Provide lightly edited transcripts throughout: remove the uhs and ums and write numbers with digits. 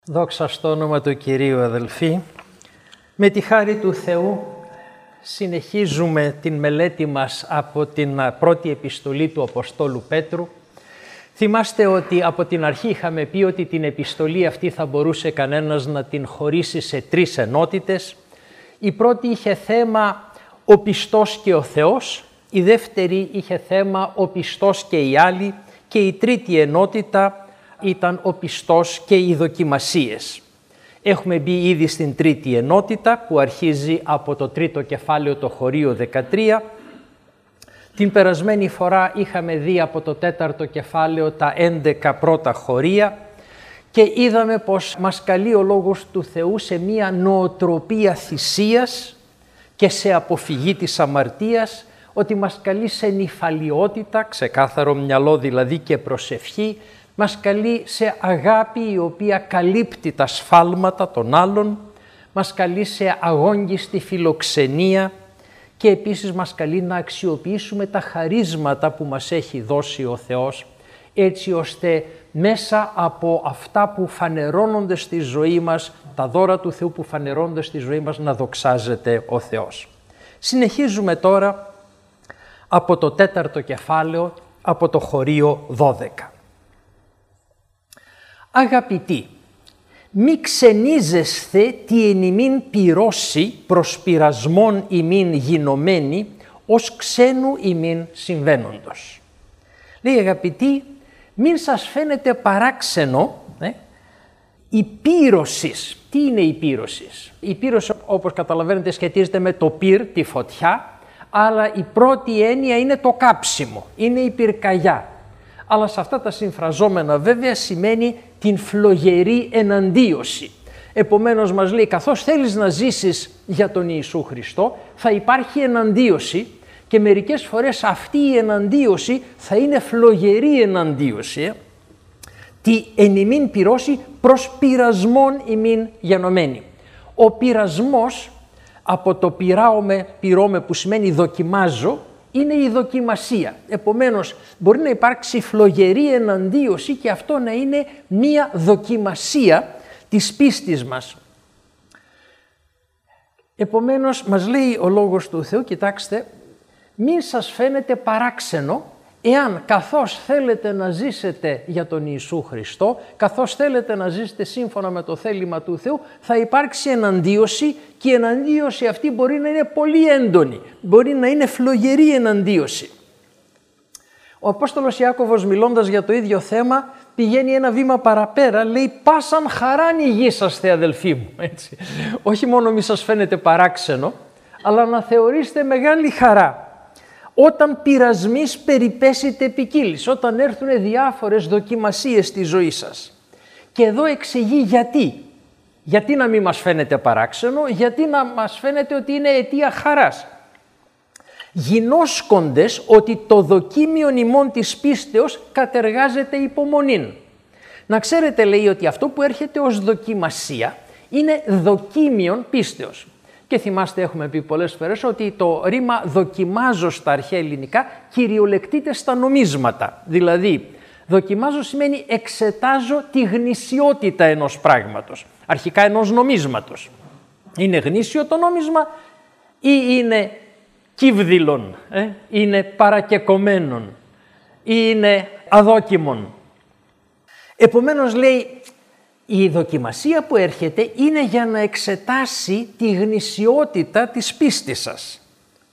Δόξα στο όνομα του Κυρίου, αδελφοί. Με τη χάρη του Θεού συνεχίζουμε την μελέτη μας από την πρώτη επιστολή του Αποστόλου Πέτρου. Θυμάστε ότι από την αρχή είχαμε πει ότι την επιστολή αυτή θα μπορούσε κανένας να την χωρίσει σε τρεις ενότητες. Η πρώτη είχε θέμα ο πιστός και ο Θεός, η δεύτερη είχε θέμα ο πιστός και οι άλλοι και η τρίτη ενότητα ήταν ο πιστός και οι δοκιμασίες. Έχουμε μπει ήδη στην τρίτη ενότητα που αρχίζει από το τρίτο κεφάλαιο, το χωρίο 13. Την περασμένη φορά είχαμε δει από το τέταρτο κεφάλαιο τα 11 πρώτα χωρία και είδαμε πως μας καλεί ο Λόγος του Θεού σε μία νοοτροπία θυσίας και σε αποφυγή της αμαρτίας, ότι μας καλεί σε νηφαλιότητα, ξεκάθαρο μυαλό δηλαδή και προσευχή, μας καλεί σε αγάπη η οποία καλύπτει τα σφάλματα των άλλων, μας καλεί σε αγόγγιστη φιλοξενία και επίσης μας καλεί να αξιοποιήσουμε τα χαρίσματα που μας έχει δώσει ο Θεός, έτσι ώστε μέσα από αυτά που φανερώνονται στη ζωή μας, τα δώρα του Θεού που φανερώνονται στη ζωή μας, να δοξάζεται ο Θεός. Συνεχίζουμε τώρα από το τέταρτο κεφάλαιο, από το χωρίο 12. Αγαπητοί, μη ξενίζεσθε τι εν ημίν πυρώσει προς πειρασμόν ημίν γινωμένη, ως ξένου ημίν συμβαίνοντος. Λέει, αγαπητοί, μην σας φαίνεται παράξενο η πύρωσης. Τι είναι η πύρωσης? Η πύρωση, όπως καταλαβαίνετε, σχετίζεται με το πυρ, τη φωτιά, αλλά η πρώτη έννοια είναι το κάψιμο, είναι η πυρκαγιά. Αλλά σε αυτά τα συμφραζόμενα βέβαια σημαίνει την φλογερή εναντίωση. Επομένως μας λέει, καθώς θέλεις να ζήσεις για τον Ιησού Χριστό, θα υπάρχει εναντίωση και μερικές φορές αυτή η εναντίωση θα είναι φλογερή εναντίωση. Τι εν ημίν πυρώσει προς πειρασμόν ημίν γενομένη. Ο πειρασμός από το πειρώμε που σημαίνει δοκιμάζω, είναι η δοκιμασία. Επομένως, μπορεί να υπάρξει φλογερή εναντίωση και αυτό να είναι μία δοκιμασία της πίστης μας. Επομένως, μας λέει ο Λόγος του Θεού, κοιτάξτε, μην σας φαίνεται παράξενο εάν καθώς θέλετε να ζήσετε για τον Ιησού Χριστό, καθώς θέλετε να ζήσετε σύμφωνα με το θέλημα του Θεού, θα υπάρξει εναντίωση και η εναντίωση αυτή μπορεί να είναι πολύ έντονη, μπορεί να είναι φλογερή εναντίωση. Ο Απόστολος Ιάκωβος, μιλώντας για το ίδιο θέμα, πηγαίνει ένα βήμα παραπέρα, λέει «Πάσαν χαράν ηγήσαστε, αδελφοί μου». Έτσι. Όχι μόνο μη σας φαίνεται παράξενο, αλλά να θεωρήσετε μεγάλη χαρά. Όταν πειρασμείς περιπέσετε ποικίλης, όταν έρθουν διάφορες δοκιμασίες στη ζωή σας. Και εδώ εξηγεί γιατί. Γιατί να μην μας φαίνεται παράξενο, γιατί να μας φαίνεται ότι είναι αιτία χαράς. Γινώσκοντες ότι το δοκίμιον ημών της πίστεως κατεργάζεται υπομονήν. Να ξέρετε, λέει, ότι αυτό που έρχεται ως δοκιμασία είναι δοκίμιον πίστεως. Και θυμάστε, έχουμε πει πολλές φορές ότι το ρήμα δοκιμάζω στα αρχαία ελληνικά κυριολεκτείται στα νομίσματα. Δηλαδή, δοκιμάζω σημαίνει εξετάζω τη γνησιότητα ενός πράγματος, αρχικά ενός νομίσματος. Είναι γνήσιο το νόμισμα ή είναι κύβδηλον, είναι παρακεκομένον ή είναι αδόκιμον. Επομένως, λέει, η δοκιμασία που έρχεται είναι για να εξετάσει τη γνησιότητα της πίστης σας.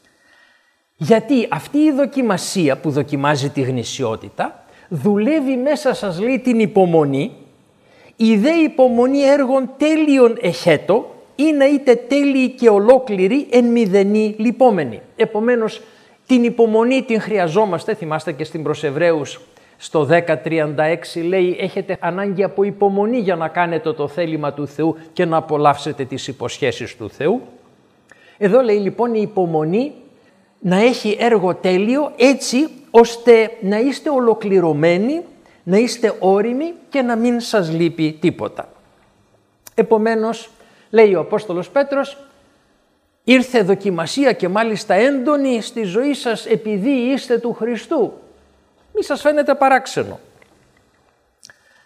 Γιατί αυτή η δοκιμασία που δοκιμάζει τη γνησιότητα δουλεύει μέσα σας, λέει, την υπομονή. Η δε υπομονή έργων τέλειων εχέτω ή να είτε τέλειοι και ολόκληροι εν μηδενή λυπόμενοι. Επομένως, την υπομονή την χρειαζόμαστε, θυμάστε και στην προς Εβραίους, στο 10:36 λέει έχετε ανάγκη από υπομονή για να κάνετε το θέλημα του Θεού και να απολαύσετε τις υποσχέσεις του Θεού. Εδώ λέει λοιπόν η υπομονή να έχει έργο τέλειο έτσι ώστε να είστε ολοκληρωμένοι, να είστε όριμοι και να μην σας λείπει τίποτα. Επομένως, λέει ο Απόστολος Πέτρος, ήρθε δοκιμασία και μάλιστα έντονη στη ζωή σας επειδή είστε του Χριστού. Μη σας φαίνεται παράξενο.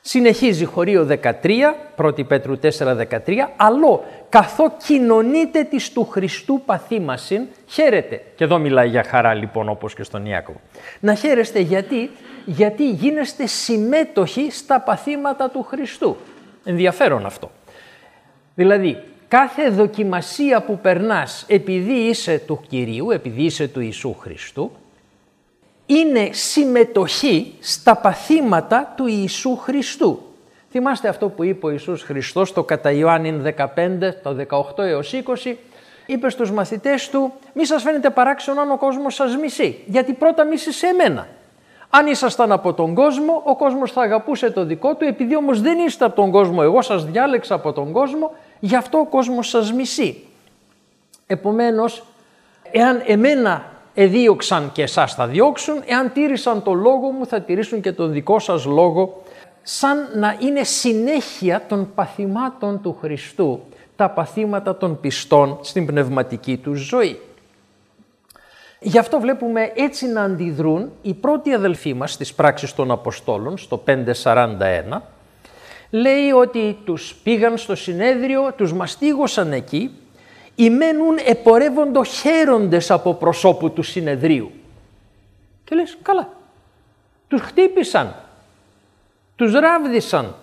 Συνεχίζει χωρίο 13, 1 Πέτρου 4:13, «Αλλό, καθώ κοινωνείτε της του Χριστού παθήμασιν, χαίρετε». Και εδώ μιλάει για χαρά λοιπόν, όπως και στον Ιάκωβο. Να χαίρεστε γιατί γίνεστε συμμέτοχοι στα παθήματα του Χριστού. Ενδιαφέρον αυτό. Δηλαδή, κάθε δοκιμασία που περνάς επειδή είσαι του Κυρίου, επειδή είσαι του Ιησού Χριστού, είναι συμμετοχή στα παθήματα του Ιησού Χριστού. Θυμάστε αυτό που είπε ο Ιησούς Χριστός το κατά Ιωάννην 15, το 18 έως 20, είπε στους μαθητές του, μη σας φαίνεται παράξενο αν ο κόσμος σας μισεί, γιατί πρώτα μίσησε εμένα. Αν ήσασταν από τον κόσμο, ο κόσμος θα αγαπούσε το δικό του, επειδή όμως δεν είστε από τον κόσμο, εγώ σας διάλεξα από τον κόσμο, γι' αυτό ο κόσμος σας μισεί. Επομένως, εάν εμένα εδίωξαν και εσάς θα διώξουν, εάν τήρησαν το λόγο μου θα τηρήσουν και τον δικό σας λόγο, σαν να είναι συνέχεια των παθημάτων του Χριστού, τα παθήματα των πιστών στην πνευματική τους ζωή. Γι' αυτό βλέπουμε έτσι να αντιδρούν οι πρώτοι αδελφοί μας στις πράξεις των Αποστόλων, στο 5:41, λέει ότι τους πήγαν στο συνέδριο, τους μαστίγωσαν εκεί, «Ημένουν επορεύοντο χαίροντες από προσώπου του συνεδρίου». Και λες, καλά, τους χτύπησαν, τους ράβδισαν.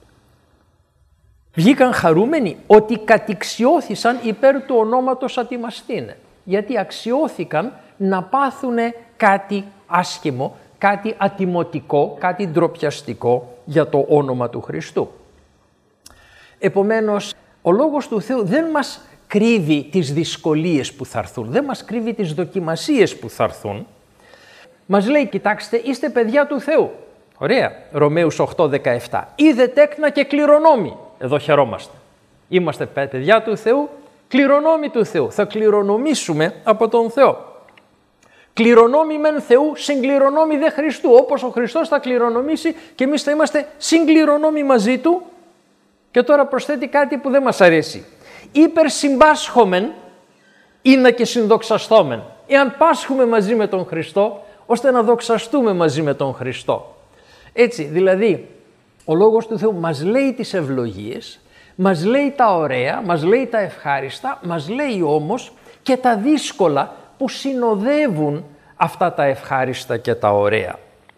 Βγήκαν χαρούμενοι ότι κατηξιώθησαν υπέρ του ονόματος ατιμαστήνε, γιατί αξιώθηκαν να πάθουν κάτι άσχημο, κάτι ατιμωτικό, κάτι ντροπιαστικό για το όνομα του Χριστού. Επομένως, ο Λόγος του Θεού δεν μας κρύβει τις δυσκολίες που θα έρθουν, δεν μας κρύβει τις δοκιμασίες που θα έρθουν. Μας λέει, κοιτάξτε, είστε παιδιά του Θεού. Ωραία, Ρωμαίους 8:17. Είδε τέκνα και κληρονόμοι. Εδώ χαιρόμαστε. Είμαστε παιδιά του Θεού, κληρονόμοι του Θεού. Θα κληρονομήσουμε από τον Θεό. Κληρονόμοι μεν Θεού, συγκληρονόμοι δε Χριστού. Όπως ο Χριστός θα κληρονομήσει και εμείς θα είμαστε συγκληρονόμοι μαζί Του. Και τώρα προσθέτει κάτι που δεν μας αρέσει. Υπερσυμπάσχομεν είναι και συνδοξαστόμεν. Εάν πάσχουμε μαζί με τον Χριστό, ώστε να δοξαστούμε μαζί με τον Χριστό. Έτσι, δηλαδή, ο Λόγος του Θεού μας λέει τις ευλογίες, μας λέει τα ωραία, μας λέει τα ευχάριστα, μας λέει όμως και τα δύσκολα που συνοδεύουν αυτά τα ευχάριστα και τα ωραία.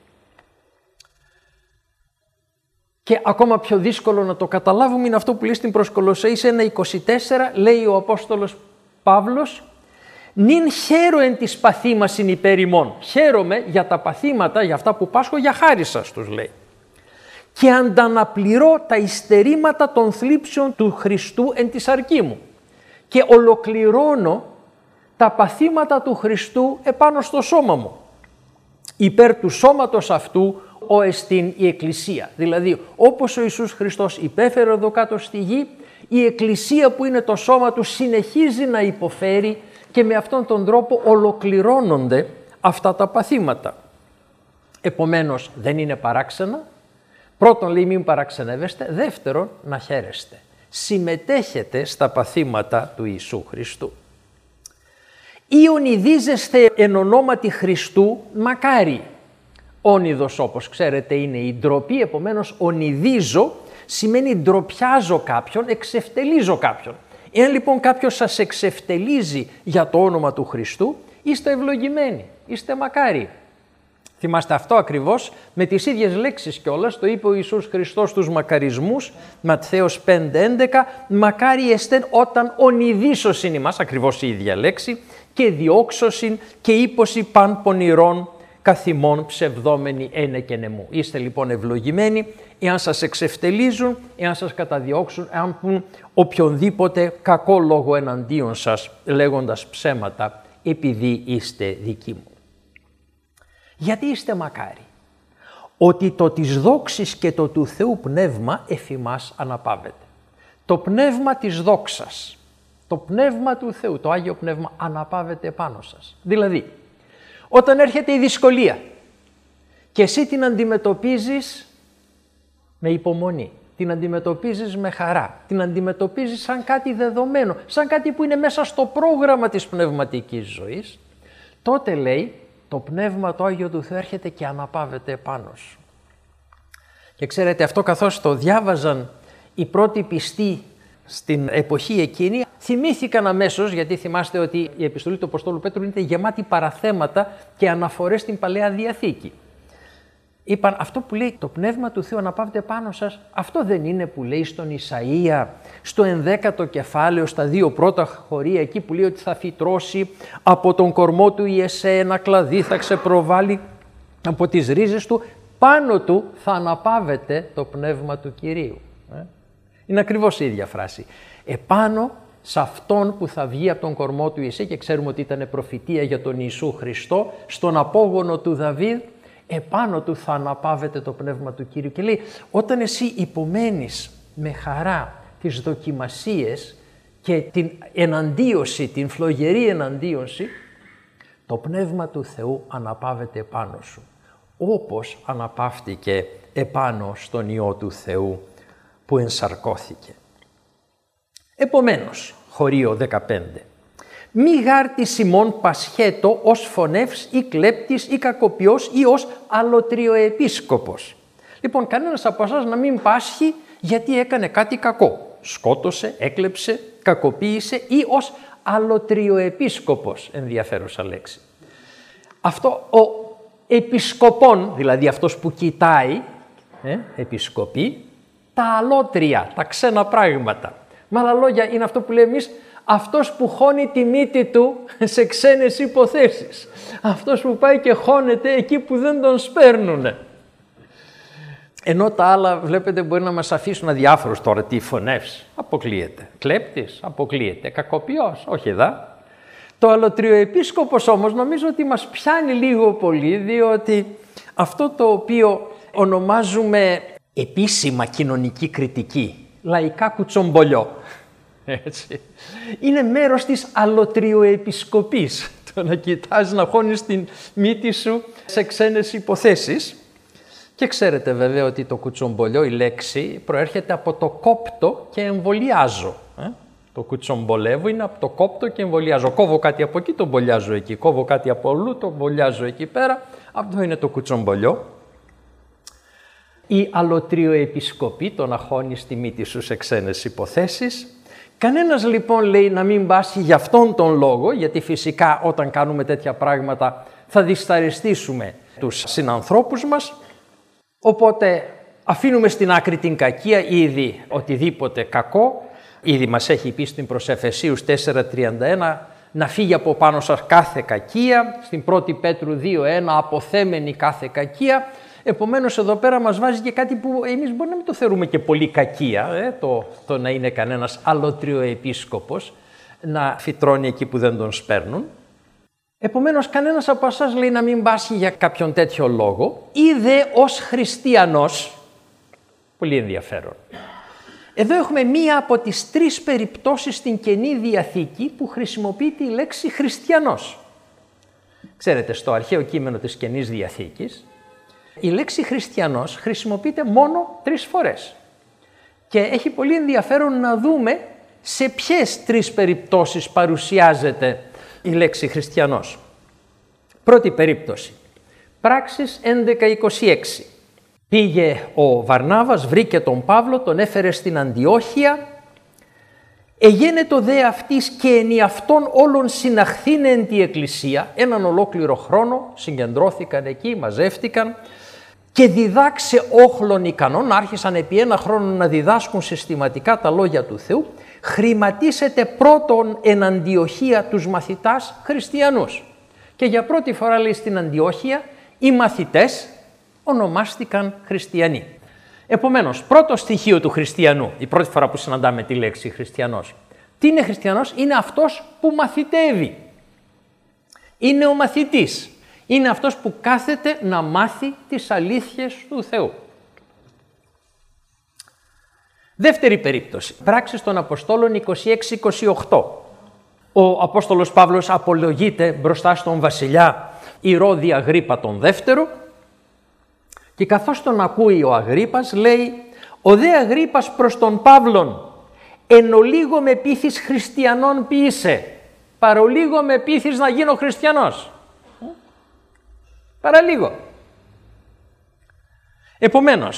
Και ακόμα πιο δύσκολο να το καταλάβουμε είναι αυτό που λέει στην προς Κολοσσαείς 1:24, λέει ο Απόστολος Παύλος, «Νην χαίρο εν της παθήμασιν υπέρ ημών». Χαίρομαι για τα παθήματα, για αυτά που πάσχω, για χάρη σας, τους λέει. «Και ανταναπληρώ τα υστερήματα των θλίψεων του Χριστού εν της αρκή μου». Και ολοκληρώνω τα παθήματα του Χριστού επάνω στο σώμα μου. Υπέρ του σώματος αυτού ο εστίν η Εκκλησία. Δηλαδή, όπως ο Ιησούς Χριστός υπέφερε εδώ κάτω στη γη, η Εκκλησία που είναι το σώμα του συνεχίζει να υποφέρει και με αυτόν τον τρόπο ολοκληρώνονται αυτά τα παθήματα. Επομένως, δεν είναι παράξενα. Πρώτον, λέει, μην παραξενεύεστε. Δεύτερον, να χαίρεστε. Συμμετέχετε στα παθήματα του Ιησού Χριστού. «Ιονιδίζεστε εν ονόματι Χριστού μακάρι». Όνειδος, όπως ξέρετε, είναι η ντροπή, επομένως ονειδίζω σημαίνει ντροπιάζω κάποιον, εξευτελίζω κάποιον. Εάν λοιπόν κάποιος σας εξευτελίζει για το όνομα του Χριστού, είστε ευλογημένοι, είστε μακάρι. Θυμάστε αυτό ακριβώς με τις ίδιες λέξεις κιόλας, το είπε ο Ιησούς Χριστός στους μακαρισμούς, Ματθαίος 5:11, «Μακάρι εστέν όταν ονειδήσωσιν ημάς», ακριβώς η ίδια λέξη, «και διώξωσιν και ύπωση παν πονηρών καθημών ψευδόμενοι ένε και νεμού». Είστε λοιπόν ευλογημένοι εάν σας εξευτελίζουν, εάν σας καταδιώξουν, εάν πουν οποιονδήποτε κακό λόγο εναντίον σας, λέγοντας ψέματα, επειδή είστε δικοί μου. Γιατί είστε μακάρι? Ότι το της δόξης και το του Θεού πνεύμα εφημάς αναπαύεται. Το πνεύμα της δόξας, το πνεύμα του Θεού, το Άγιο Πνεύμα αναπαύεται πάνω σας. Δηλαδή, όταν έρχεται η δυσκολία και εσύ την αντιμετωπίζεις με υπομονή, την αντιμετωπίζεις με χαρά, την αντιμετωπίζεις σαν κάτι δεδομένο, σαν κάτι που είναι μέσα στο πρόγραμμα της πνευματικής ζωής, τότε λέει το Πνεύμα το Άγιο του Θεού έρχεται και αναπαύεται επάνω σου. Και ξέρετε, αυτό καθώς το διάβαζαν οι πρώτοι πιστοί στην εποχή εκείνη, θυμήθηκαν αμέσως, γιατί θυμάστε ότι η επιστολή του Αποστόλου Πέτρου είναι γεμάτη παραθέματα και αναφορές στην Παλαιά Διαθήκη. Είπαν, αυτό που λέει το Πνεύμα του Θεού αναπαύεται πάνω σας, αυτό δεν είναι που λέει στον Ισαΐα, στο 11ο κεφάλαιο, στα 2 πρώτα χωρία, εκεί που λέει ότι θα φυτρώσει από τον κορμό του Ιεσέ ένα κλαδί, θα ξεπροβάλλει από τις ρίζες του, πάνω του θα αναπαύεται το Πνεύμα του Κυρίου. Είναι ακριβώς η ίδια φράση. Επάνω σε αυτόν που θα βγει από τον κορμό του Ιεσέ, και ξέρουμε ότι ήταν προφητεία για τον Ιησού Χριστό, στον απόγονο του Δαβίδ, επάνω του θα αναπαύεται το Πνεύμα του Κύριου. Και λέει, όταν εσύ υπομένεις με χαρά τις δοκιμασίες και την εναντίωση, την φλογερή εναντίωση, το Πνεύμα του Θεού αναπαύεται επάνω σου, όπως αναπαύτηκε επάνω στον Υιό του Θεού που ενσαρκώθηκε. Επομένως, χωρίο 15. Μη γάρτης ημών πασχέτο ως φωνεύς ή κλέπτης ή κακοποιός ή ως αλωτριοεπίσκοπος. Λοιπόν, κανένας από εσάς να μην πάσχει γιατί έκανε κάτι κακό. Σκότωσε, έκλεψε, κακοποίησε ή ως αλωτριοεπίσκοπος, ενδιαφέρουσα λέξη. Αυτό ο επισκοπών, δηλαδή αυτός που κοιτάει, επισκοπή, τα αλότρια, τα ξένα πράγματα. Με άλλα λόγια, είναι αυτό που λέμε εμείς, αυτός που χώνει τη μύτη του σε ξένες υποθέσεις. Αυτός που πάει και χώνεται εκεί που δεν τον σπέρνουνε. Ενώ τα άλλα, βλέπετε, μπορεί να μας αφήσουν αδιάφορους τώρα. Τι φωνεύς, αποκλείεται. Κλέπτης, αποκλείεται. Κακοποιός, όχι δα. Το αλωτριοεπίσκοπος όμως νομίζω ότι μας πιάνει λίγο πολύ, διότι αυτό το οποίο ονομάζουμε επίσημα κοινωνική κριτική, λαϊκά κουτσομπολιό, έτσι, είναι μέρος της αλωτριοεπισκοπής, το να κοιτάς να χώνεις την μύτη σου σε ξένες υποθέσεις. Και ξέρετε βέβαια ότι το κουτσομπολιό, η λέξη, προέρχεται από το κόπτο και εμβολιάζω. Το κουτσομπολεύω είναι από το κόπτο και εμβολιάζω. Κόβω κάτι από εκεί, το μπολιάζω εκεί. Κόβω κάτι από αλλού, το μπολιάζω εκεί πέρα. Αυτό είναι το κουτσομπολιό. Η αλωτριοεπισκοπή, το να χώνεις τη μύτη σου σε ξένες υποθέσεις. Κανένας λοιπόν λέει να μην πάσχει για αυτόν τον λόγο, γιατί φυσικά όταν κάνουμε τέτοια πράγματα θα δυσαρεστήσουμε τους συνανθρώπους μας. Οπότε αφήνουμε στην άκρη την κακία, ήδη οτιδήποτε κακό. Ήδη μας έχει πει στην προς Εφεσίους 4.31 να φύγει από πάνω σας κάθε κακία. Στην 1η Πέτρου 2.1 αποθέμενη κάθε κακία. Επομένως εδώ πέρα μας βάζει και κάτι που εμείς μπορεί να μην το θεωρούμε και πολύ κακία, το να είναι κανένας αλωτριοεπίσκοπος, να φυτρώνει εκεί που δεν τον σπέρνουν. Επομένως κανένας από εσάς λέει να μην πάσχει για κάποιον τέτοιο λόγο, ή δε ως χριστιανός, πολύ ενδιαφέρον. Εδώ έχουμε μία από τις 3 περιπτώσεις στην Καινή Διαθήκη που χρησιμοποιείται η λέξη χριστιανός. Ξέρετε, στο αρχαίο κείμενο της Καινής Διαθήκης, η λέξη χριστιανός χρησιμοποιείται μόνο 3 φορές. Και έχει πολύ ενδιαφέρον να δούμε σε ποιες 3 περιπτώσεις παρουσιάζεται η λέξη χριστιανός. Πρώτη περίπτωση, Πράξεις 11.26. Πήγε ο Βαρνάβας, βρήκε τον Παύλο, τον έφερε στην Αντιόχεια. Εγένετο δε αυτής και ενι αυτών όλων συναχθήνε εν τη εκκλησία. Έναν ολόκληρο χρόνο συγκεντρώθηκαν εκεί, μαζεύτηκαν και διδάξε όχλων ικανών. Άρχισαν επί 1 χρόνο να διδάσκουν συστηματικά τα λόγια του Θεού. Χρηματίσετε πρώτον εν Αντιοχία τους μαθητάς χριστιανούς. Και για πρώτη φορά, λέει, στην Αντιόχεια οι μαθητές ονομάστηκαν χριστιανοί. Επομένως, πρώτο στοιχείο του χριστιανού, η πρώτη φορά που συναντάμε τη λέξη χριστιανός. Τι είναι χριστιανός? Είναι αυτός που μαθητεύει. Είναι ο μαθητής. Είναι αυτός που κάθεται να μάθει τις αλήθειες του Θεού. Δεύτερη περίπτωση, Πράξεις των Αποστόλων 26-28. Ο Απόστολος Παύλος απολογείται μπροστά στον βασιλιά Ηρώδη Αγρίππα τον δεύτερο και καθώς τον ακούει ο Αγρίππας λέει «Ο δε Αγρίππας προς τον Παύλον εν ολίγο με πείθεις χριστιανών ποιήσε, παρολίγο με πείθεις να γίνω χριστιανός». Παραλίγο. Επομένως,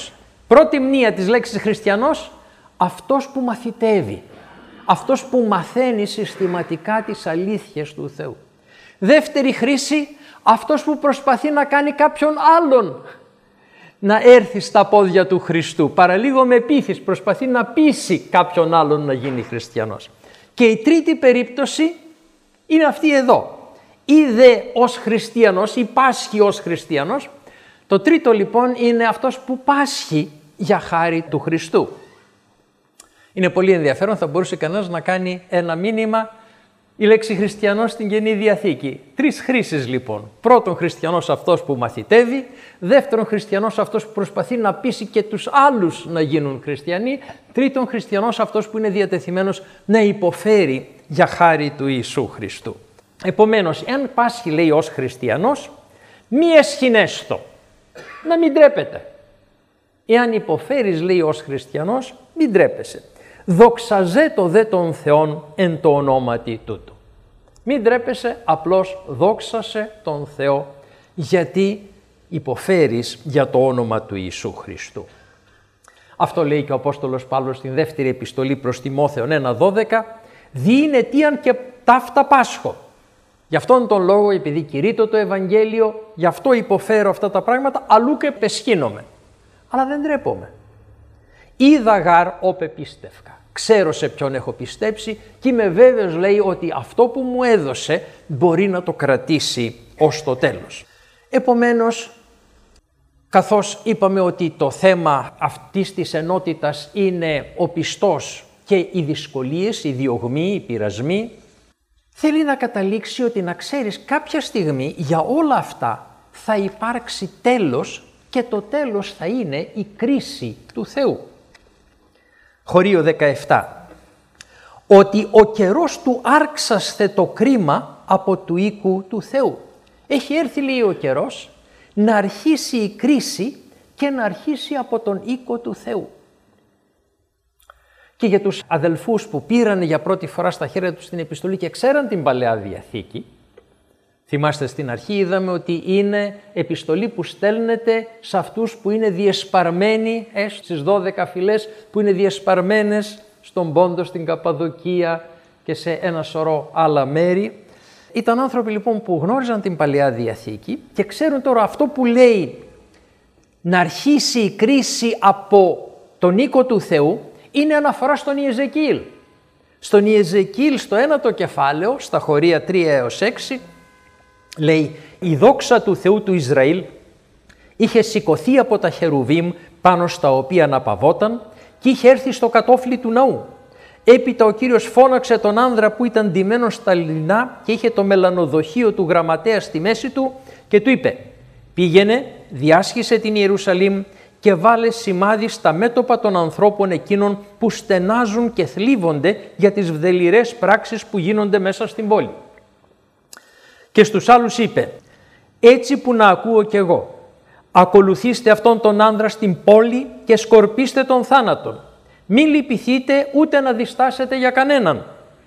Πρώτη μνήα της λέξης χριστιανός, αυτός που μαθητεύει, αυτός που μαθαίνει συστηματικά τις αλήθειες του Θεού. Δεύτερη χρήση, αυτός που προσπαθεί να κάνει κάποιον άλλον να έρθει στα πόδια του Χριστού. Παραλίγο με πείθεις, προσπαθεί να πείσει κάποιον άλλον να γίνει χριστιανός. Και η τρίτη περίπτωση είναι αυτή εδώ. Είδε ως χριστιανός ή πάσχει ως χριστιανός. Το τρίτο λοιπόν είναι αυτός που πάσχει για χάρη του Χριστού. Είναι πολύ ενδιαφέρον, θα μπορούσε κανένας να κάνει ένα μήνυμα η λέξη χριστιανός στην Καινή Διαθήκη. Τρεις χρήσεις λοιπόν. Πρώτον, χριστιανός αυτός που μαθητεύει. Δεύτερον, χριστιανός αυτός που προσπαθεί να πείσει και τους άλλους να γίνουν χριστιανοί. Τρίτον, χριστιανός αυτός που είναι διατεθειμένος να υποφέρει για χάρη του Ιησού Χριστού. Επομένως, εάν πάσχει, λέει, ως χριστιανός, μη εσχυνέστο, να μην τρέπεται. Εάν υποφέρεις, λέει, ως χριστιανός, μην τρέπεσαι. Δοξαζέτο δε τον Θεόν εν το ονόματι τούτου. Μην τρέπεσαι, απλώς δόξασε τον Θεό, γιατί υποφέρεις για το όνομα του Ιησού Χριστού. Αυτό λέει και ο Απόστολος Παύλος στην δεύτερη επιστολή προς Τιμόθεον 1:12, «Διήν αιτίαν και ταύτα πάσχω». Γι' αυτόν τον λόγο, επειδή κηρύττω το Ευαγγέλιο, γι' αυτό υποφέρω αυτά τα πράγματα, αλλού και πεσχύνομαι. Αλλά δεν τρέπομαι. Είδα γάρ όπε πίστευκα. Ξέρω σε ποιον έχω πιστέψει και είμαι βέβαιος, λέει, ότι αυτό που μου έδωσε μπορεί να το κρατήσει ως το τέλος. Επομένως, καθώς είπαμε ότι το θέμα αυτής της ενότητας είναι ο πιστός και οι δυσκολίες, οι διωγμοί, οι πειρασμοί, θέλει να καταλήξει ότι να ξέρεις κάποια στιγμή για όλα αυτά θα υπάρξει τέλος και το τέλος θα είναι η κρίση του Θεού. Χωρίο 17. Ότι ο καιρός του άρξασθε το κρίμα από του οίκου του Θεού. Έχει έρθει, λέει, ο καιρός να αρχίσει η κρίση και να αρχίσει από τον οίκο του Θεού. Και για τους αδελφούς που πήραν για πρώτη φορά στα χέρια τους την επιστολή και ξέραν την Παλαιά Διαθήκη, θυμάστε στην αρχή είδαμε ότι είναι επιστολή που στέλνεται σε αυτούς που είναι διεσπαρμένοι, στις 12 φυλές που είναι διεσπαρμένες στον Πόντο, στην Καπαδοκία και σε ένα σωρό άλλα μέρη. Ήταν άνθρωποι λοιπόν που γνώριζαν την Παλαιά Διαθήκη και ξέρουν τώρα αυτό που λέει να αρχίσει η κρίση από τον οίκο του Θεού είναι αναφορά στον Ιεζεκίηλ. Στον Ιεζεκίηλ στο 1ο κεφάλαιο, στα χωρία 3 έως 6, λέει «Η δόξα του Θεού του Ισραήλ είχε σηκωθεί από τα χερουβίμ πάνω στα οποία αναπαυόταν και είχε έρθει στο κατόφλι του ναού. Έπειτα ο Κύριος φώναξε τον άνδρα που ήταν ντυμένος στα λινά και είχε το μελανοδοχείο του γραμματέα στη μέση του και του είπε «Πήγαινε, διάσχισε την Ιερουσαλήμ και βάλε σημάδι στα μέτωπα των ανθρώπων εκείνων που στενάζουν και θλίβονται για τις βδελιρές πράξεις που γίνονται μέσα στην πόλη». Και στους άλλους είπε «Έτσι που να ακούω κι εγώ, ακολουθήστε αυτόν τον άνδρα στην πόλη και σκορπίστε τον θάνατον. Μην λυπηθείτε ούτε να διστάσετε για κανέναν.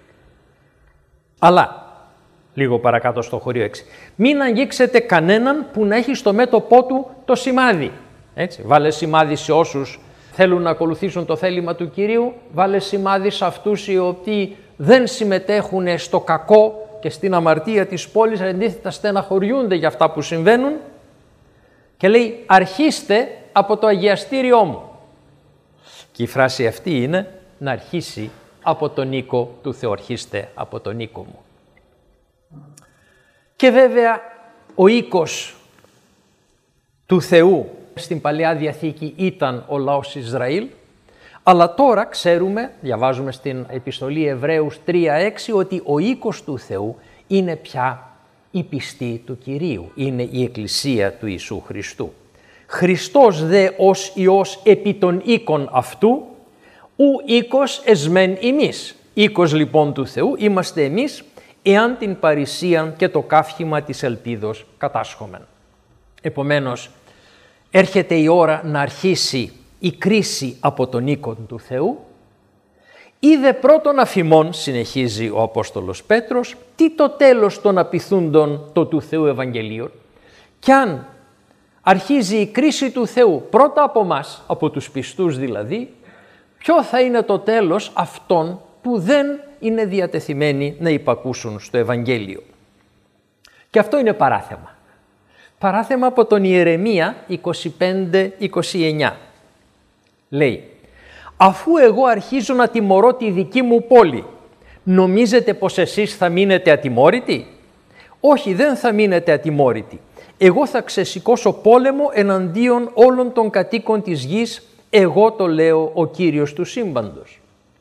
Αλλά, λίγο παρακάτω στο χωρίο 6, μην αγγίξετε κανέναν που να έχει στο μέτωπό του το σημάδι». Έτσι, βάλε σημάδι σε όσους θέλουν να ακολουθήσουν το θέλημα του Κυρίου, βάλε σημάδι σε αυτούς οι οποίοι δεν συμμετέχουν στο κακό και στην αμαρτία της πόλης, αντίθετα στεναχωριούνται για αυτά που συμβαίνουν και λέει αρχίστε από το αγιαστήριό μου. Και η φράση αυτή είναι να αρχίσει από τον οίκο του Θεού, αρχίστε από τον οίκο μου. Και βέβαια ο οίκος του Θεού στην Παλαιά Διαθήκη ήταν ο λαός Ισραήλ, αλλά τώρα ξέρουμε, διαβάζουμε στην επιστολή Εβραίους 3:6, ότι ο οίκος του Θεού είναι πια η πιστή του Κυρίου, είναι η Εκκλησία του Ιησού Χριστού. Χριστός δε ως Υιός επί των οίκων αυτού, ου οίκος εσμέν ημείς. Οίκος λοιπόν του Θεού είμαστε εμείς, εάν την παρησίαν και το καύχημα της ελπίδος κατάσχομεν. Επομένως, έρχεται η ώρα να αρχίσει η κρίση από τον οίκο του Θεού. Είδε πρώτον αφημών, συνεχίζει ο Απόστολος Πέτρος, τι το τέλος των απειθούντων το του Θεού Ευαγγελίων. Κι αν αρχίζει η κρίση του Θεού πρώτα από μας, από τους πιστούς δηλαδή, ποιο θα είναι το τέλος αυτών που δεν είναι διατεθειμένοι να υπακούσουν στο Ευαγγέλιο. Και αυτό είναι παράθεμα. Παράθεμα από τον Ιερεμία 25-29. Λέει, «Αφού εγώ αρχίζω να τιμωρώ τη δική μου πόλη, νομίζετε πως εσείς θα μείνετε ατιμόρυτοι? Όχι, δεν θα μείνετε ατιμόρυτοι. Εγώ θα ξεσηκώσω πόλεμο εναντίον όλων των κατοίκων της γης, εγώ το λέω ο Κύριος του σύμπαντος».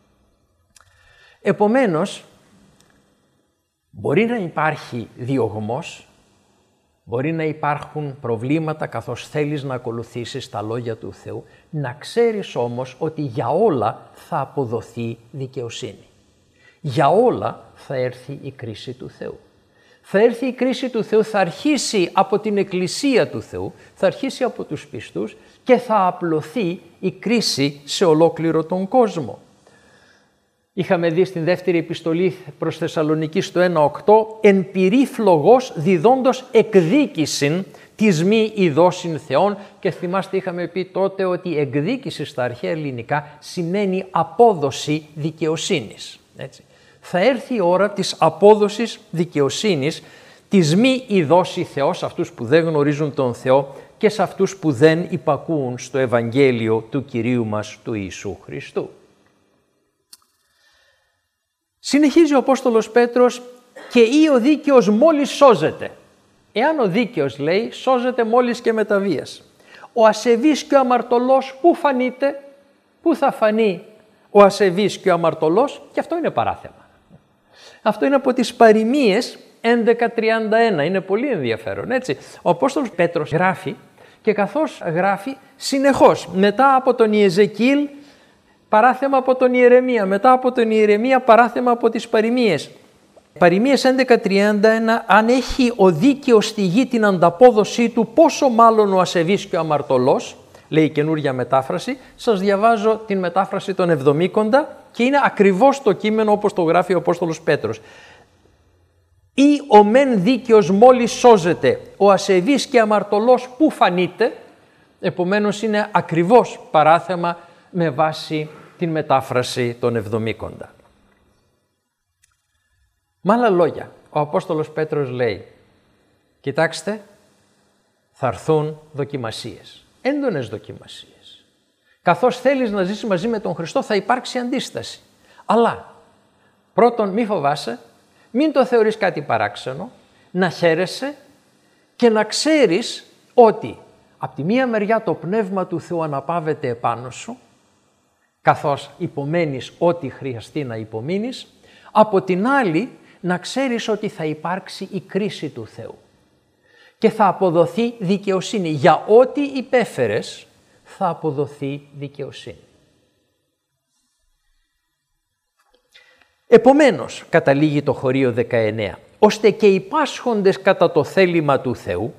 Επομένως, μπορεί να υπάρχει διωγμός, μπορεί να υπάρχουν προβλήματα καθώς θέλεις να ακολουθήσεις τα λόγια του Θεού, να ξέρεις όμως ότι για όλα θα αποδοθεί δικαιοσύνη. Για όλα θα έρθει η κρίση του Θεού. Θα έρθει η κρίση του Θεού, θα αρχίσει από την Εκκλησία του Θεού, θα αρχίσει από τους πιστούς και θα απλωθεί η κρίση σε ολόκληρο τον κόσμο. Είχαμε δει στην δεύτερη επιστολή προς Θεσσαλονίκη στο 1.8 «Εν πυρή φλογός διδόντος εκδίκησιν της μη ειδώσιν Θεών», και θυμάστε είχαμε πει τότε ότι εκδίκηση στα αρχαία ελληνικά σημαίνει απόδοση δικαιοσύνης. Έτσι. Θα έρθει η ώρα της απόδοσης δικαιοσύνης, της μη ειδώσει Θεός σε αυτούς που δεν γνωρίζουν τον Θεό και σε αυτούς που δεν υπακούουν στο Ευαγγέλιο του Κυρίου μας του Ιησού Χριστού. Συνεχίζει ο Απόστολος Πέτρος «Και ή ο δίκαιος μόλις σώζεται». Εάν ο δίκαιος, λέει, σώζεται μόλις και με τα βίας. Ο ασεβής και ο αμαρτωλός πού φανείται, πού θα φανεί ο ασεβής και ο αμαρτωλός, και αυτό είναι παράθεμα. Αυτό είναι από τις Παροιμίες 11.31, είναι πολύ ενδιαφέρον, έτσι. Ο Απόστολος Πέτρος γράφει και καθώς γράφει συνεχώς, μετά από τον Ιεζεκίλ, παράθεμα από τον Ιερεμία, μετά από τον Ιερεμία παράθεμα από τις Παροιμίες. Παροιμίες 11.31, αν έχει ο δίκαιος στη γη την ανταπόδοσή του, πόσο μάλλον ο ασεβής και ο αμαρτωλός, λέει η καινούργια μετάφραση. Σας διαβάζω την μετάφραση των Εβδομήκοντα και είναι ακριβώς το κείμενο όπως το γράφει ο Απόστολος Πέτρος. «Ή ο μεν δίκαιος μόλις σώζεται, ο ασεβής και αμαρτωλός πού φανείται». Επομένως είναι ακριβώς παράθεμα με βάση την μετάφραση των Εβδομήκοντα. Με άλλα λόγια, ο Απόστολος Πέτρος λέει, κοιτάξτε, θα έρθουν δοκιμασίες, έντονες δοκιμασίες. Καθώς θέλεις να ζήσεις μαζί με τον Χριστό θα υπάρξει αντίσταση. Αλλά πρώτον μη φοβάσαι, μην το θεωρείς κάτι παράξενο, να χαίρεσαι και να ξέρεις ότι από τη μία μεριά το Πνεύμα του Θεού αναπαύεται επάνω σου, καθώς υπομένεις ό,τι χρειαστεί να υπομείνεις, από την άλλη να ξέρεις ότι θα υπάρξει η κρίση του Θεού και θα αποδοθεί δικαιοσύνη. Για ό,τι υπέφερες θα αποδοθεί δικαιοσύνη. Επομένως, καταλήγει το χωρίο 19, ώστε και οι πάσχοντες κατά το θέλημα του Θεού,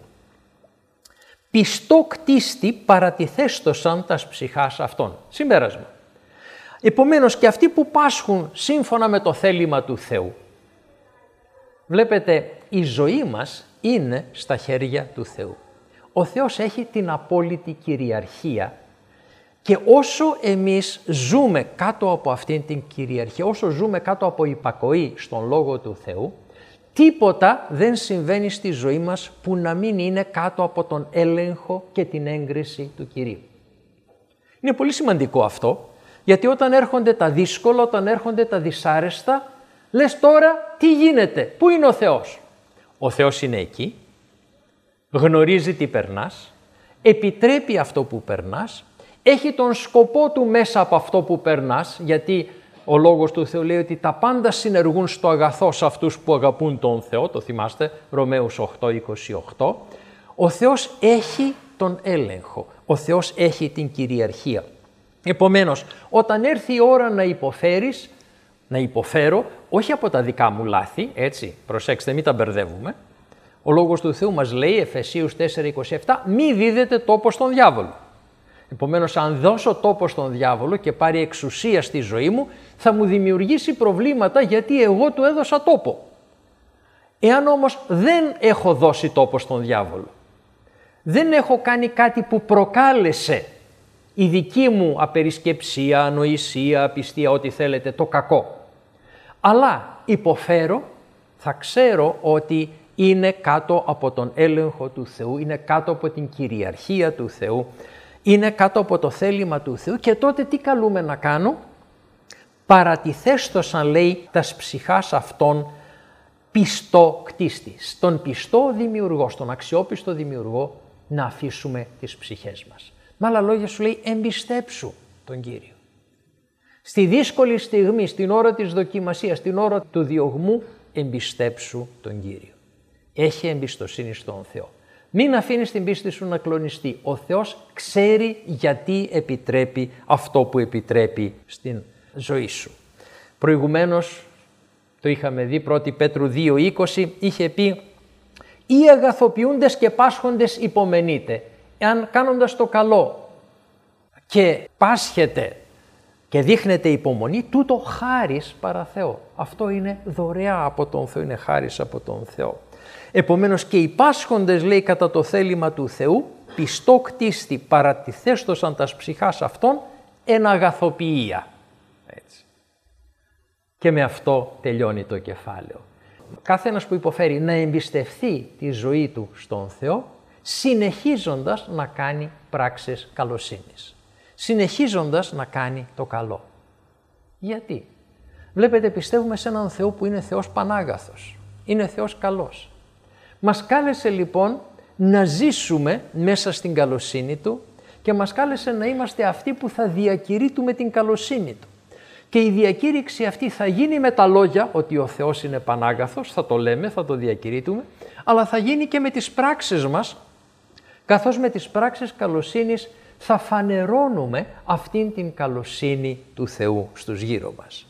πιστό κτίστη παρατιθέστοσαν τας ψυχάς αυτών. Συμπέρασμα. Επομένως και αυτοί που πάσχουν σύμφωνα με το θέλημα του Θεού, βλέπετε η ζωή μας είναι στα χέρια του Θεού. Ο Θεός έχει την απόλυτη κυριαρχία και όσο εμείς ζούμε κάτω από αυτήν την κυριαρχία, όσο ζούμε κάτω από υπακοή στον Λόγο του Θεού, τίποτα δεν συμβαίνει στη ζωή μας που να μην είναι κάτω από τον έλεγχο και την έγκριση του Κυρίου. Είναι πολύ σημαντικό αυτό, γιατί όταν έρχονται τα δύσκολα, όταν έρχονται τα δυσάρεστα, λες τώρα τι γίνεται, πού είναι ο Θεός. Ο Θεός είναι εκεί, γνωρίζει τι περνάς, επιτρέπει αυτό που περνάς, έχει τον σκοπό του μέσα από αυτό που περνάς, γιατί ο Λόγος του Θεού λέει ότι τα πάντα συνεργούν στο αγαθό σε αυτούς που αγαπούν τον Θεό, το θυμάστε, Ρωμαίους 8:28. Ο Θεός έχει τον έλεγχο, ο Θεός έχει την κυριαρχία. Επομένως, όταν έρθει η ώρα να υποφέρεις, να υποφέρω, όχι από τα δικά μου λάθη, έτσι, προσέξτε, μην τα μπερδεύουμε. Ο Λόγος του Θεού μας λέει, Εφεσίους 4:27, μη δίδετε τόπο στον διάβολο. Επομένως, αν δώσω τόπο στον διάβολο και πάρει εξουσία στη ζωή μου, θα μου δημιουργήσει προβλήματα γιατί εγώ του έδωσα τόπο. Εάν όμως δεν έχω δώσει τόπο στον διάβολο, Δεν έχω κάνει κάτι που προκάλεσε η δική μου απερισκεψία, ανοησία, απιστία, ό,τι θέλετε, το κακό. Αλλά υποφέρω, θα ξέρω ότι είναι κάτω από τον έλεγχο του Θεού, είναι κάτω από την κυριαρχία του Θεού, είναι κάτω από το θέλημα του Θεού και τότε τι καλούμε να κάνω? Παρατηθέστοσαν, λέει, τας ψυχάς αυτών πιστό κτίστη. Στον πιστό δημιουργό, στον αξιόπιστο δημιουργό να αφήσουμε τις ψυχές μας. Με άλλα λόγια σου λέει εμπιστέψου τον Κύριο. Στη δύσκολη στιγμή, στην ώρα της δοκιμασίας, στην ώρα του διωγμού, εμπιστέψου τον Κύριο. Έχει εμπιστοσύνη στον Θεό. Μην αφήνεις την πίστη σου να κλονιστεί. Ο Θεός ξέρει γιατί επιτρέπει αυτό που επιτρέπει στην ζωή σου. Προηγουμένως, το είχαμε δει, 1 Πέτρου 2:20, είχε πει «Οι αγαθοποιούντες και πάσχοντες υπομενείτε, εάν κάνοντας το καλό και πάσχετε και δείχνετε υπομονή, τούτο χάρις παρά Θεό». Αυτό είναι δωρεά από τον Θεό, είναι χάρις από τον Θεό. Επομένως και οι πάσχοντες, λέει, κατά το θέλημα του Θεού, πιστό κτίστη παρατηθέστοσαν τας ψυχάς αυτών εν αγαθοποιία. Έτσι. Και με αυτό τελειώνει το κεφάλαιο. Κάθε ένας που υποφέρει να εμπιστευθεί τη ζωή του στον Θεό, συνεχίζοντας να κάνει πράξεις καλοσύνης. Συνεχίζοντας να κάνει το καλό. Γιατί? Βλέπετε, πιστεύουμε σε έναν Θεό που είναι Θεός πανάγαθος. Είναι Θεός καλός. Μας κάλεσε λοιπόν να ζήσουμε μέσα στην καλοσύνη Του και μας κάλεσε να είμαστε αυτοί που θα διακηρύττουμε την καλοσύνη Του. Και η διακήρυξη αυτή θα γίνει με τα λόγια ότι ο Θεός είναι πανάγαθος, θα το λέμε, θα το διακηρύττουμε, αλλά θα γίνει και με τις πράξεις μας, καθώς με τις πράξεις καλοσύνης θα φανερώνουμε αυτήν την καλοσύνη του Θεού στους γύρω μας.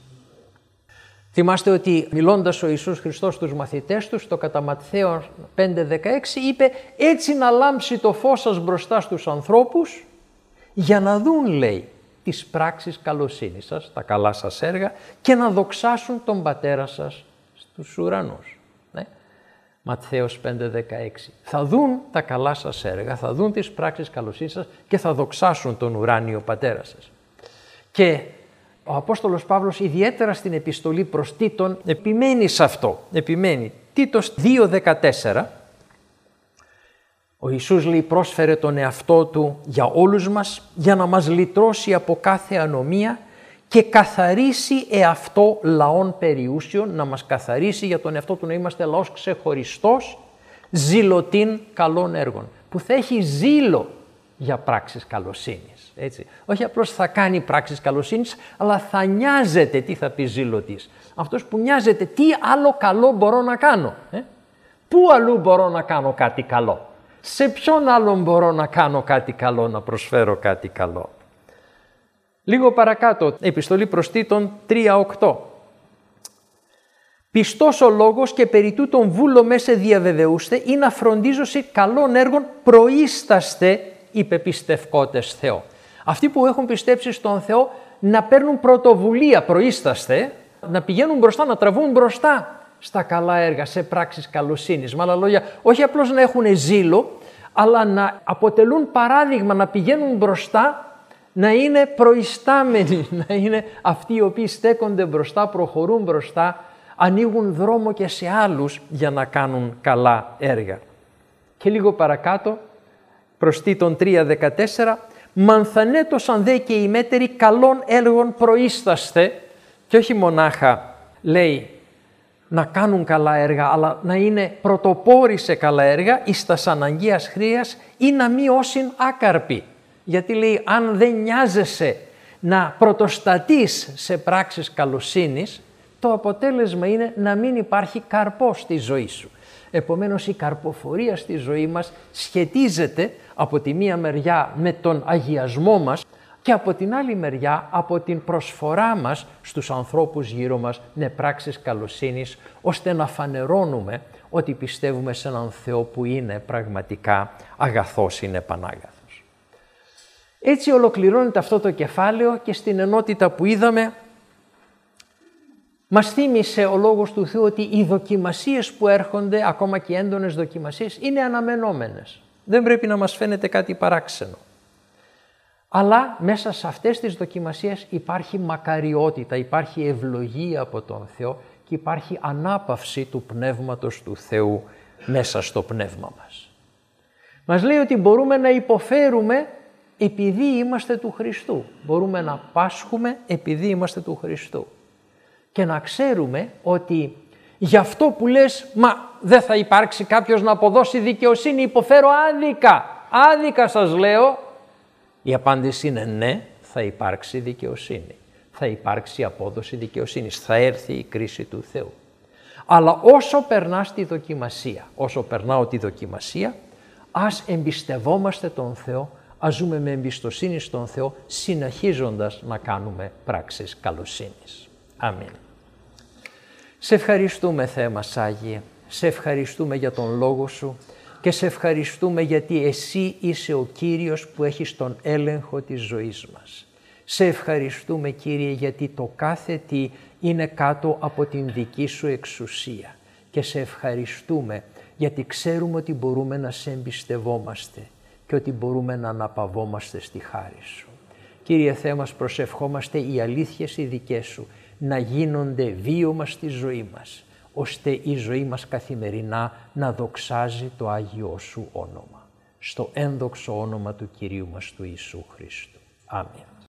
Θυμάστε ότι μιλώντας ο Ιησούς Χριστός στους μαθητές του, στο κατά Ματθαίον 5:16, είπε «Έτσι να λάμψει το φως σας μπροστά στους ανθρώπους, για να δουν», λέει, τις πράξεις καλοσύνης σας, τα καλά σας έργα, και να δοξάσουν τον Πατέρα σας στους ουρανούς. Ναι. Ματθαίος 5:16. Θα δουν τα καλά σας έργα, θα δουν τις πράξεις καλοσύνης σας και θα δοξάσουν τον ουράνιο Πατέρα σας. Και ο Απόστολος Παύλος ιδιαίτερα στην επιστολή προς Τίτον επιμένει σε αυτό. Επιμένει. Τίτος 2:14. Ο Ιησούς, λέει, πρόσφερε τον εαυτό Του για όλους μας, για να μας λυτρώσει από κάθε ανομία και καθαρίσει εαυτό λαών περιούσιων, να μας καθαρίσει για τον εαυτό Του, να είμαστε λαός ξεχωριστός, ζηλωτήν καλών έργων, που θα έχει ζήλο για πράξεις καλοσύνης. Έτσι. Όχι απλώς θα κάνει πράξεις καλοσύνης, αλλά θα νοιάζεται. Τι θα πει ζήλωτης? Αυτός που νοιάζεται τι άλλο καλό μπορώ να κάνω. Πού αλλού μπορώ να κάνω κάτι καλό? Σε ποιον άλλον μπορώ να κάνω κάτι καλό, να προσφέρω κάτι καλό? Λίγο παρακάτω, επιστολή προς Τίτον 3:8. Πιστός ο λόγος και περί τούτον βούλο μέσε διαβεβαιούστε ή να φροντίζωση καλών έργων προείσταστε οι πεπιστευκότες Θεό. Αυτοί που έχουν πιστέψει στον Θεό να παίρνουν πρωτοβουλία, προείσταστε, να πηγαίνουν μπροστά, να τραβούν μπροστά στα καλά έργα, σε πράξεις καλοσύνης. Με άλλα λόγια, όχι απλώς να έχουν ζήλο, αλλά να αποτελούν παράδειγμα, να πηγαίνουν μπροστά, να είναι προϊστάμενοι, να είναι αυτοί οι οποίοι στέκονται μπροστά, προχωρούν μπροστά, ανοίγουν δρόμο και σε άλλους για να κάνουν καλά έργα. Και λίγο παρακάτω, προς Τίτον 3:14, «Μανθανέτωσαν δε και οι μέτεροι καλών έργων προείσταστε», και όχι μονάχα, λέει, να κάνουν καλά έργα, αλλά να είναι πρωτοπόροι σε καλά έργα, εις τας αναγκαίας χρείας ή να μη όσην άκαρποι. Γιατί, λέει, αν δεν νοιάζεσαι να πρωτοστατείς σε πράξεις καλοσύνης, το αποτέλεσμα είναι να μην υπάρχει καρπός στη ζωή σου. Επομένως, η καρποφορία στη ζωή μας σχετίζεται από τη μία μεριά με τον αγιασμό μας και από την άλλη μεριά από την προσφορά μας στους ανθρώπους γύρω μας με πράξεις καλοσύνης, ώστε να φανερώνουμε ότι πιστεύουμε σε έναν Θεό που είναι πραγματικά αγαθός, είναι πανάγαθος. Έτσι ολοκληρώνεται αυτό το κεφάλαιο και στην ενότητα που είδαμε μας θύμισε ο Λόγος του Θεού ότι οι δοκιμασίες που έρχονται, ακόμα και έντονες δοκιμασίες, είναι αναμενόμενες. Δεν πρέπει να μας φαίνεται κάτι παράξενο. Αλλά μέσα σε αυτές τις δοκιμασίες υπάρχει μακαριότητα, υπάρχει ευλογία από τον Θεό και υπάρχει ανάπαυση του Πνεύματος του Θεού μέσα στο πνεύμα μας. Μας λέει ότι μπορούμε να υποφέρουμε επειδή είμαστε του Χριστού. Μπορούμε να πάσχουμε επειδή είμαστε του Χριστού. Και να ξέρουμε ότι γι' αυτό που λες, μα δεν θα υπάρξει κάποιος να αποδώσει δικαιοσύνη, υποφέρω άδικα. Άδικα σας λέω. Η απάντηση είναι ναι, θα υπάρξει δικαιοσύνη. Θα υπάρξει απόδοση δικαιοσύνης. Θα έρθει η κρίση του Θεού. Αλλά όσο περνάς τη δοκιμασία, όσο περνάω τη δοκιμασία, ας εμπιστευόμαστε τον Θεό, ας ζούμε με εμπιστοσύνη στον Θεό, συνεχίζοντας να κάνουμε πράξεις καλοσύνης. Αμήν. Σε ευχαριστούμε, Θεέ μας Άγιε, σε ευχαριστούμε για τον Λόγο Σου και σε ευχαριστούμε γιατί Εσύ είσαι ο Κύριος που έχεις τον έλεγχο της ζωής μας. Σε ευχαριστούμε, Κύριε, γιατί το κάθε τι είναι κάτω από την δική Σου εξουσία και σε ευχαριστούμε γιατί ξέρουμε ότι μπορούμε να σε εμπιστευόμαστε και ότι μπορούμε να αναπαυόμαστε στη χάρη Σου. Κύριε Θεέ μας, προσευχόμαστε οι αλήθειες οι δικές Σου να γίνονται βίωμα στη ζωή μας, ώστε η ζωή μας καθημερινά να δοξάζει το Άγιό Σου όνομα. Στο ένδοξο όνομα του Κυρίου μας του Ιησού Χριστού. Αμήν.